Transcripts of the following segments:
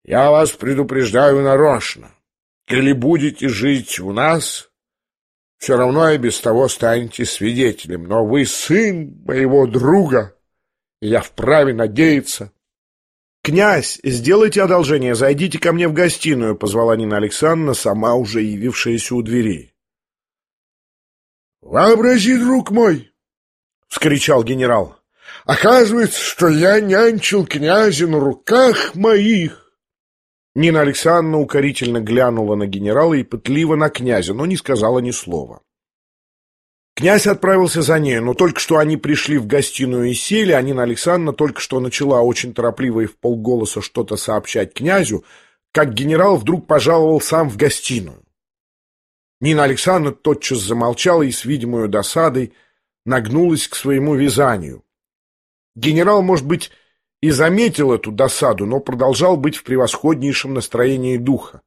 Я вас предупреждаю нарочно. Коли будете жить у нас, все равно и без того станете свидетелем. Но вы сын моего друга, и я вправе надеяться. «Князь, сделайте одолжение, зайдите ко мне в гостиную», — позвала Нина Александровна, сама уже явившаяся у дверей. «Вообрази, друг мой!» — вскричал генерал. «Оказывается, что я нянчил князя на руках моих». Нина Александровна укорительно глянула на генерала и пытливо на князя, но не сказала ни слова. Князь отправился за нею, но только что они пришли в гостиную и сели, а Нина Александровна только что начала очень торопливо и вполголоса что-то сообщать князю, как генерал вдруг пожаловал сам в гостиную. Нина Александровна тотчас замолчала и с видимой досадой нагнулась к своему вязанию. Генерал, может быть, и заметил эту досаду, но продолжал быть в превосходнейшем настроении духа.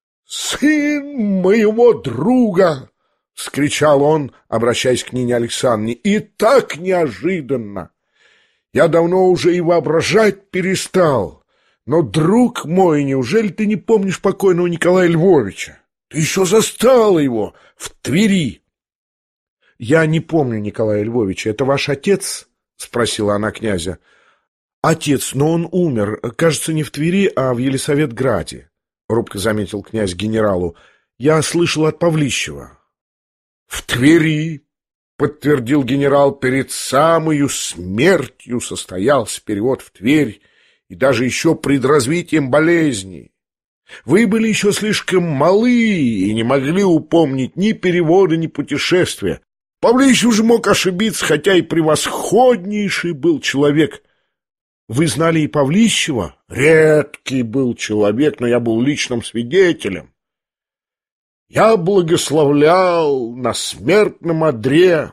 «Сын моего друга!» — вскричал он, обращаясь к Нине Александровне. «И так неожиданно! Я давно уже и воображать перестал. Но, друг мой, неужели ты не помнишь покойного Николая Львовича? Ты еще застал его в Твери!» «Я не помню Николая Львовича. Это ваш отец?» — спросила она князя. «Отец, но он умер. Кажется, не в Твери, а в Елисаветграде», — робко заметил князь генералу. «Я слышал от Павлищева». «В Твери, — подтвердил генерал, — перед самою смертью состоялся перевод в Тверь, и даже еще пред развитием болезни. Вы были еще слишком малы и не могли упомнить ни перевода, ни путешествия. Павлищев же мог ошибиться, хотя и превосходнейший был человек». «Вы знали и Павлищева?» «Редкий был человек, но я был личным свидетелем. Я благословлял на смертном одре».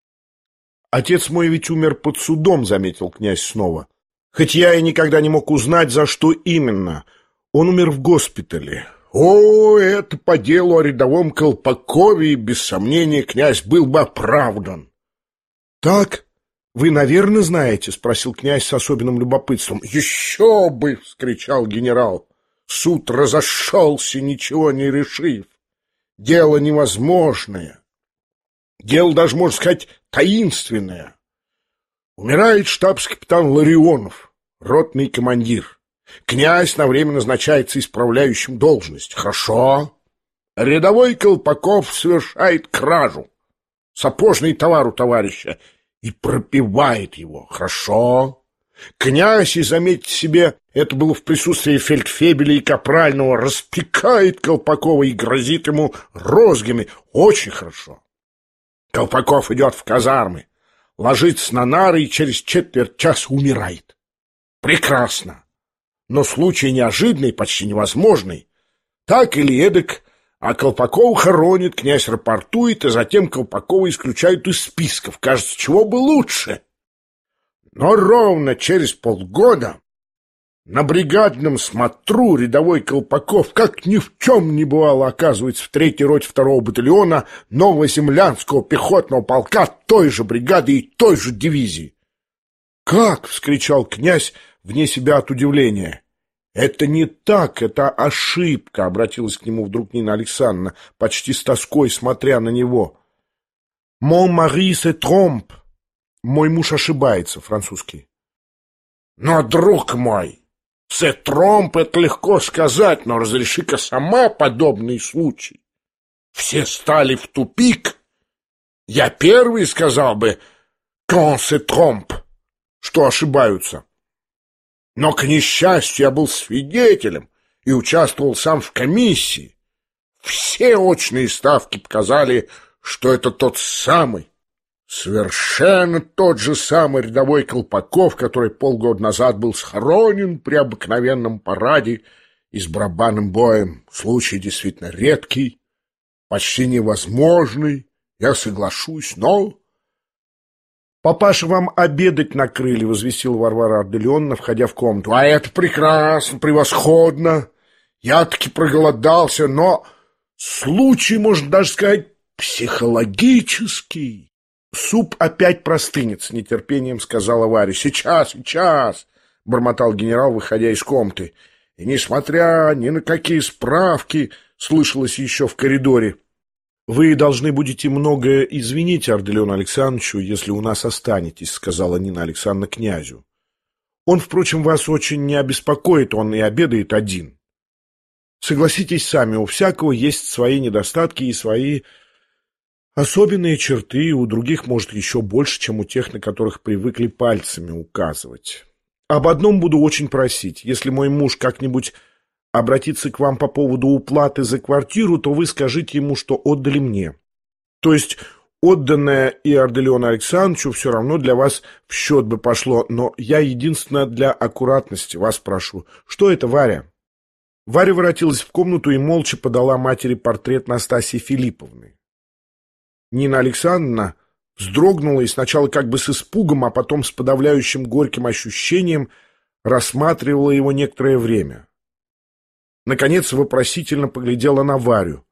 «Отец мой ведь умер под судом», — заметил князь снова. «Хоть я и никогда не мог узнать, за что именно. Он умер в госпитале». «О, это по делу о рядовом Колпакове, и без сомнения князь был бы оправдан». «Так? Вы, наверное, знаете?» — спросил князь с особенным любопытством. «Еще бы!» — вскричал генерал. «Суд разошелся, ничего не решив. Дело невозможное. Дело даже, можно сказать, таинственное. Умирает штабс-капитан Ларионов, ротный командир. Князь на время назначается исправляющим должность. Хорошо. Рядовой Колпаков совершает кражу. Сапожный товар у товарища. И пропивает его. Хорошо. Князь, и заметьте себе, это было в присутствии фельдфебеля и капрального, распекает Колпакова и грозит ему розгами. Очень хорошо. Колпаков идет в казармы, ложится на нары и через четверть часа умирает. Прекрасно. Но случай неожиданный, почти невозможный. Так или эдак, а Колпакова хоронит, князь рапортует, и затем Колпакова исключают из списков. Кажется, чего бы лучше. Но ровно через полгода на бригадном смотру рядовой Колпаков, как ни в чем не бывало, оказывается в 3-й роте 2-го батальона Новоземлянского пехотного полка той же бригады и той же дивизии. «Как?» — вскричал князь вне себя от удивления. «Это не так, это ошибка», — обратилась к нему вдруг Нина Александровна, почти с тоской смотря на него. «Mon mari se trompe». «Мой муж ошибается», французский. «Но, друг мой, se trompe — это легко сказать, но разреши-ка сама подобный случай. Все стали в тупик. Я первый сказал бы qu'on se trompe, что ошибаются. Но, к несчастью, я был свидетелем и участвовал сам в комиссии. Все очные ставки показали, что это тот самый, совершенно тот же самый рядовой Колпаков, который полгода назад был схоронен при обыкновенном параде и с барабанным боем. Случай действительно редкий, почти невозможный, я соглашусь, но... «Папаша, вам обедать накрыли», — возвестила Варвара Арделеоновна, входя в комнату. «А это прекрасно, превосходно. Я-таки проголодался, но случай, можно даже сказать, психологический». «Суп опять простынет», — с нетерпением сказала Варя. «Сейчас, сейчас», — бормотал генерал, выходя из комнаты. И несмотря ни на какие справки, слышалось еще в коридоре. «Вы должны будете многое извинить Арделеону Александровичу, если у нас останетесь», — сказала Нина Александровна князю. «Он, впрочем, вас очень не обеспокоит, он и обедает один. Согласитесь сами, у всякого есть свои недостатки и свои особенные черты, у других, может, еще больше, чем у тех, на которых привыкли пальцами указывать. Об одном буду очень просить. Если мой муж как-нибудь обратится к вам по поводу уплаты за квартиру, то вы скажите ему, что отдали мне. То есть отданное и Арделеону Александровичу все равно для вас в счет бы пошло, но я единственно для аккуратности вас прошу. Что это, Варя?» Варя воротилась в комнату и молча подала матери портрет Настасьи Филипповны. Нина Александровна вздрогнула и сначала как бы с испугом, а потом с подавляющим горьким ощущением рассматривала его некоторое время. Наконец вопросительно поглядела на Варю.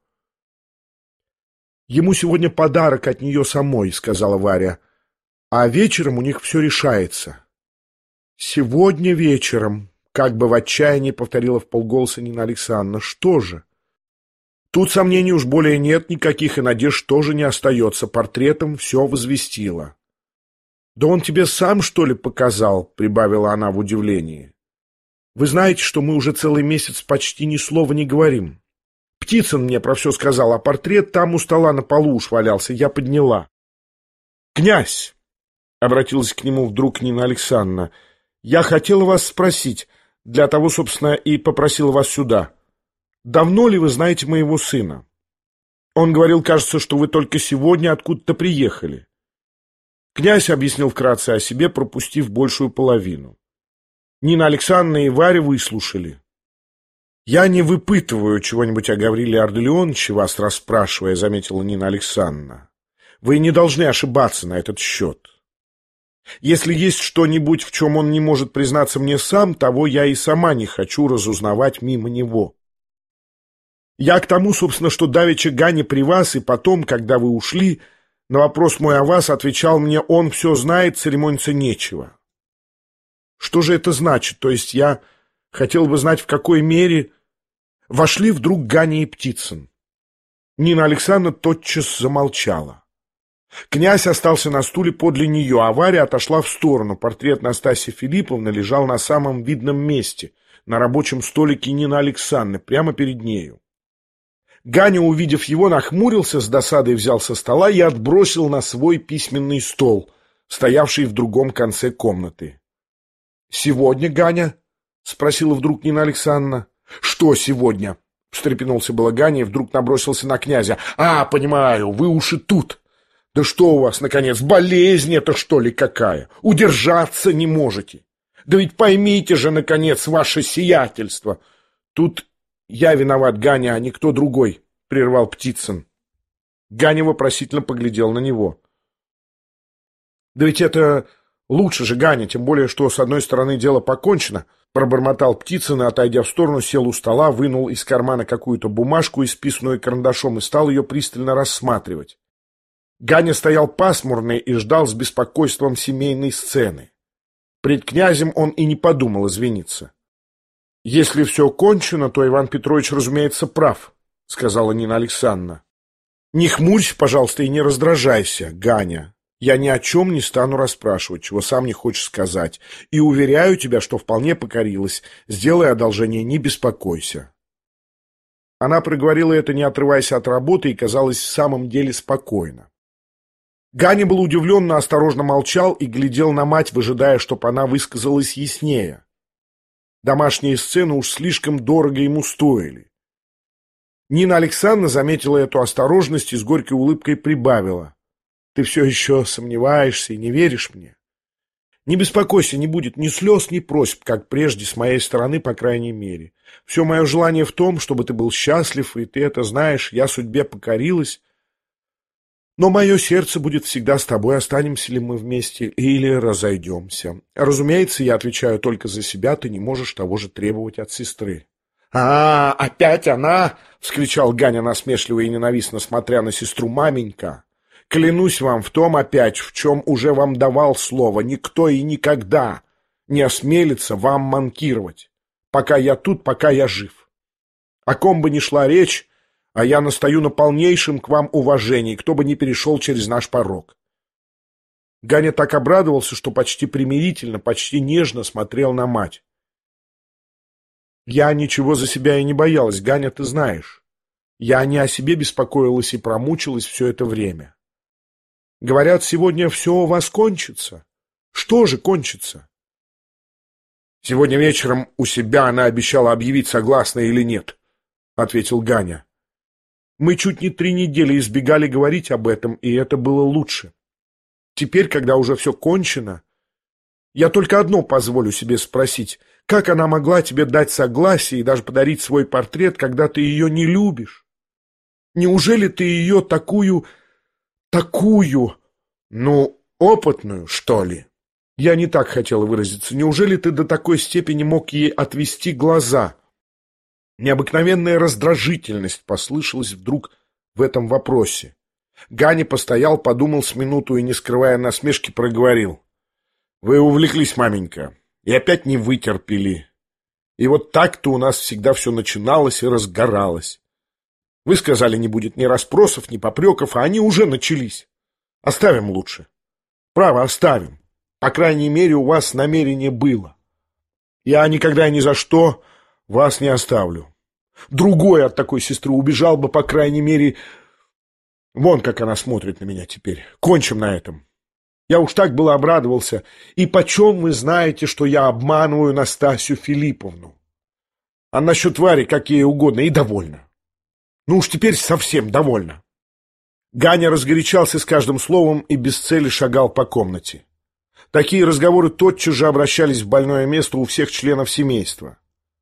«Ему сегодня подарок от нее самой», — сказала Варя, — «а вечером у них все решается». «Сегодня вечером», — как бы в отчаянии повторила вполголоса Нина Александровна. «Что же?» «Тут сомнений уж более нет никаких, и надежд тоже не остается. Портретом все возвестило». «Да он тебе сам, что ли, показал?» — прибавила она в удивлении. «Вы знаете, что мы уже целый месяц почти ни слова не говорим. Птицын мне про все сказал, а портрет там у стола на полу уж валялся, я подняла». «Князь!» — обратилась к нему вдруг Нина Александровна. «Я хотела вас спросить, для того, собственно, и попросила вас сюда. Давно ли вы знаете моего сына? Он говорил, кажется, что вы только сегодня откуда-то приехали». Князь объяснил вкратце о себе, пропустив большую половину. Нина Александровна и Варя выслушали. «Я не выпытываю чего-нибудь о Гавриле Арделеоновиче, вас расспрашивая», — заметила Нина Александровна. «Вы не должны ошибаться на этот счет. Если есть что-нибудь, в чем он не может признаться мне сам, того я и сама не хочу разузнавать мимо него. Я к тому, собственно, что давеча Ганя при вас, и потом, когда вы ушли, на вопрос мой о вас отвечал мне: он все знает, церемониться нечего. Что же это значит? То есть я хотел бы знать, в какой мере вошли вдруг Ганя и Птицын». Нина Александровна тотчас замолчала. Князь остался на стуле подле нее, а Варя отошла в сторону. Портрет Настасьи Филипповны лежал на самом видном месте, на рабочем столике Нины Александровны, прямо перед нею. Ганя, увидев его, нахмурился, с досадой взял со стола и отбросил на свой письменный стол, стоявший в другом конце комнаты. «Сегодня, Ганя?» — спросила вдруг Нина Александровна. «Что сегодня?» — встрепенулся было Ганя и вдруг набросился на князя. «А, понимаю, вы уж и тут. Да что у вас, наконец, болезнь это, что ли, какая? Удержаться не можете. Да ведь поймите же, наконец, ваше сиятельство». «Тут я виноват, Ганя, а не кто другой», — прервал Птицын. Ганя вопросительно поглядел на него. «Да ведь это лучше же, Ганя, тем более, что с одной стороны дело покончено», — пробормотал Птицын и, отойдя в сторону, сел у стола, вынул из кармана какую-то бумажку, исписанную карандашом, и стал ее пристально рассматривать. Ганя стоял пасмурный и ждал с беспокойством семейной сцены. Пред князем он и не подумал извиниться. «Если все кончено, то Иван Петрович, разумеется, прав», — сказала Нина Александровна. «Не хмурься, пожалуйста, и не раздражайся, Ганя. Я ни о чем не стану расспрашивать, чего сам не хочешь сказать, и уверяю тебя, что вполне покорилась. Сделай одолжение, не беспокойся». Она проговорила это, не отрываясь от работы, и казалась в самом деле спокойно. Ганя был удивлен, но осторожно молчал и глядел на мать, выжидая, чтоб она высказалась яснее. Домашние сцены уж слишком дорого ему стоили. Нина Александровна заметила эту осторожность и с горькой улыбкой прибавила: «Ты все еще сомневаешься и не веришь мне? Не беспокойся, не будет ни слез, ни просьб, как прежде, с моей стороны, по крайней мере. Все мое желание в том, чтобы ты был счастлив, и ты это знаешь, я судьбе покорилась. Но мое сердце будет всегда с тобой, останемся ли мы вместе или разойдемся. Разумеется, я отвечаю только за себя, ты не можешь того же требовать от сестры». «А, опять она!» — вскричал Ганя насмешливо и ненавистно, смотря на сестру. «Маменька, клянусь вам в том опять, в чем уже вам давал слово, никто и никогда не осмелится вам манкировать. пока я тут, пока я жив. О ком бы ни шла речь, а я настаю на полнейшем к вам уважении, кто бы ни перешел через наш порог». Ганя так обрадовался, что почти примирительно, почти нежно смотрел на мать. «Я ничего за себя и не боялась, Ганя, ты знаешь. Я не о себе беспокоилась и промучилась все это время. Говорят, сегодня все у вас кончится. Что же кончится?» «Сегодня вечером у себя она обещала объявить, согласна или нет», — ответил Ганя. «Мы чуть не 3 недели избегали говорить об этом, и это было лучше. Теперь, когда уже все кончено, я только одно позволю себе спросить: как она могла тебе дать согласие и даже подарить свой портрет, когда ты ее не любишь? Неужели ты ее такую, опытную, что ли? Я не так хотела выразиться. Неужели ты до такой степени мог ей отвести глаза?» Необыкновенная раздражительность послышалась вдруг в этом вопросе. Ганя постоял, подумал с минуту и, не скрывая насмешки, проговорил: «Вы увлеклись, маменька, и опять не вытерпели. И вот так-то у нас всегда все начиналось и разгоралось. Вы сказали, не будет ни расспросов, ни попреков, а они уже начались. Оставим лучше. Право, оставим. По крайней мере, у вас намерение было. Я никогда и ни за что вас не оставлю. Другой от такой сестры убежал бы, по крайней мере. Вон как она смотрит на меня теперь. Кончим на этом. Я уж так было обрадовался. И почем вы знаете, что я обманываю Настасью Филипповну? А насчет Вари как ей угодно, и довольно. Ну уж теперь совсем довольно». Ганя разгорячался с каждым словом и без цели шагал по комнате. Такие разговоры тотчас же обращались в больное место у всех членов семейства.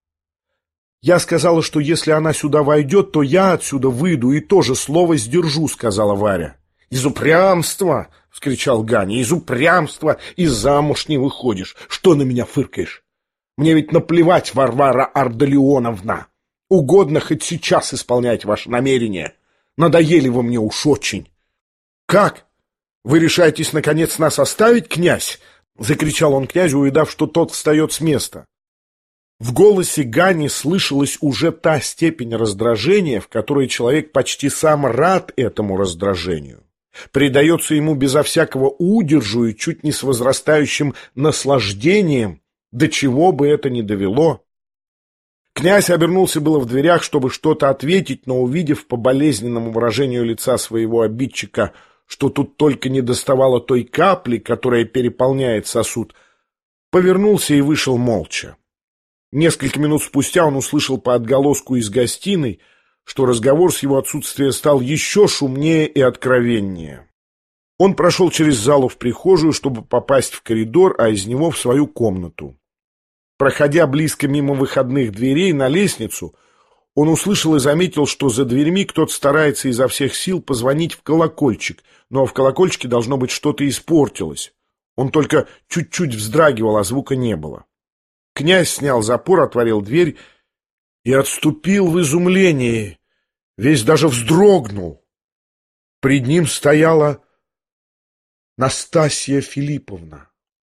«Я сказала, что если она сюда войдет, то я отсюда выйду и тоже слово сдержу», — сказала Варя. «Из упрямства!» — вскричал Ганя. «Из упрямства и замуж не выходишь. Что на меня фыркаешь? Мне ведь наплевать, Варвара Ардалионовна. Угодно хоть сейчас исполнять ваши намерения. Надоели вы мне уж очень». «Как? Вы решаетесь, наконец, нас оставить, князь?» — закричал он князю, увидав, что тот встает с места. В голосе Гани слышалась уже та степень раздражения, в которой человек почти сам рад этому раздражению, предается ему безо всякого удержу и чуть не с возрастающим наслаждением, до чего бы это ни довело. Князь обернулся было в дверях, чтобы что-то ответить, но, увидев по болезненному выражению лица своего обидчика, что тут только не доставало той капли, которая переполняет сосуд, повернулся и вышел молча. Несколько минут спустя он услышал по отголоску из гостиной, что разговор с его отсутствия стал еще шумнее и откровеннее. Он прошел через залу в прихожую, чтобы попасть в коридор, а из него в свою комнату. Проходя близко мимо выходных дверей на лестницу, он услышал и заметил, что за дверьми кто-то старается изо всех сил позвонить в колокольчик, но в колокольчике, должно быть, что-то испортилось. Он только чуть-чуть вздрагивал, а звука не было. Князь снял запор, отворил дверь и отступил в изумлении, весь даже вздрогнул. Пред ним стояла Настасья Филипповна.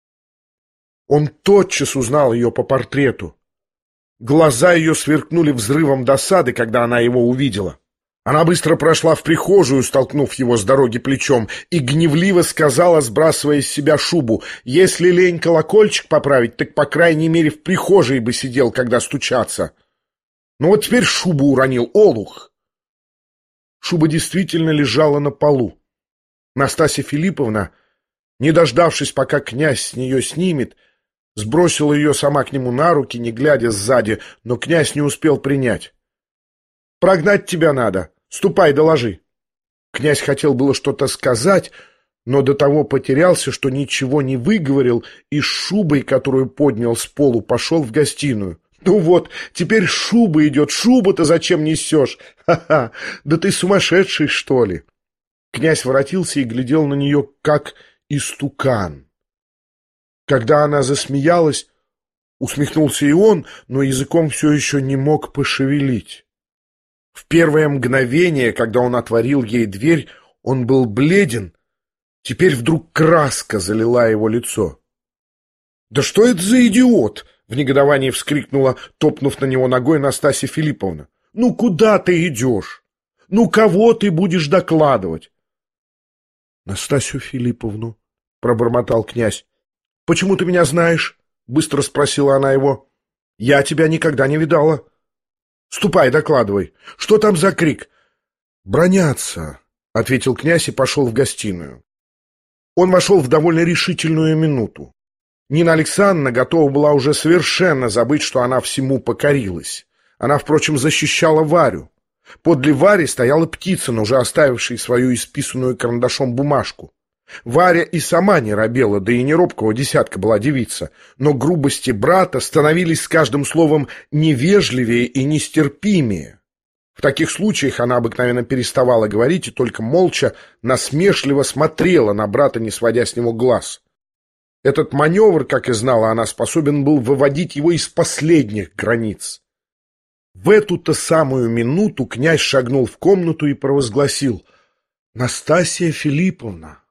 Он тотчас узнал ее по портрету. Глаза ее сверкнули взрывом досады, когда она его увидела. Она быстро прошла в прихожую, столкнув его с дороги плечом, и гневливо сказала, сбрасывая с себя шубу: «Если лень колокольчик поправить, так, по крайней мере, в прихожей бы сидел, когда стучаться. Ну вот теперь шубу уронил, олух!» Шуба действительно лежала на полу. Настасья Филипповна, не дождавшись, пока князь с нее снимет, сбросила ее сама к нему на руки, не глядя сзади, но князь не успел принять. «Прогнать тебя надо. Ступай, доложи». Князь хотел было что-то сказать, но до того потерялся, что ничего не выговорил, и с шубой, которую поднял с полу, пошел в гостиную. «Ну вот, теперь шуба идет. Шубу-то зачем несешь? Ха-ха! Да ты сумасшедший, что ли?» Князь воротился и глядел на нее, как истукан. Когда она засмеялась, усмехнулся и он, но языком все еще не мог пошевелить. В первое мгновение, когда он отворил ей дверь, он был бледен, теперь вдруг краска залила его лицо. «Да что это за идиот?» — В негодовании вскрикнула, топнув на него ногой, Настасья Филипповна. «Ну куда ты идешь? Ну кого ты будешь докладывать?» «Настасью Филипповну», — пробормотал князь. «Почему ты меня знаешь?» — быстро спросила она его. «Я тебя никогда не видала». «Ступай, докладывай. Что там за крик?» «Бранятся», — ответил князь и пошел в гостиную. Он вошел в довольно решительную минуту. Нина Александровна готова была уже совершенно забыть, что она всему покорилась. Она, впрочем, защищала Варю. Подле Вари стояла Птицын, уже оставивший свою исписанную карандашом бумажку. Варя и сама не робела, да и не робкого десятка была девица, но грубости брата становились с каждым словом невежливее и нестерпимее. В таких случаях она обыкновенно переставала говорить и только молча, насмешливо смотрела на брата, не сводя с него глаз. Этот маневр, как и знала она, способен был выводить его из последних границ. В эту-то самую минуту князь шагнул в комнату и провозгласил: «Настасья Филипповна,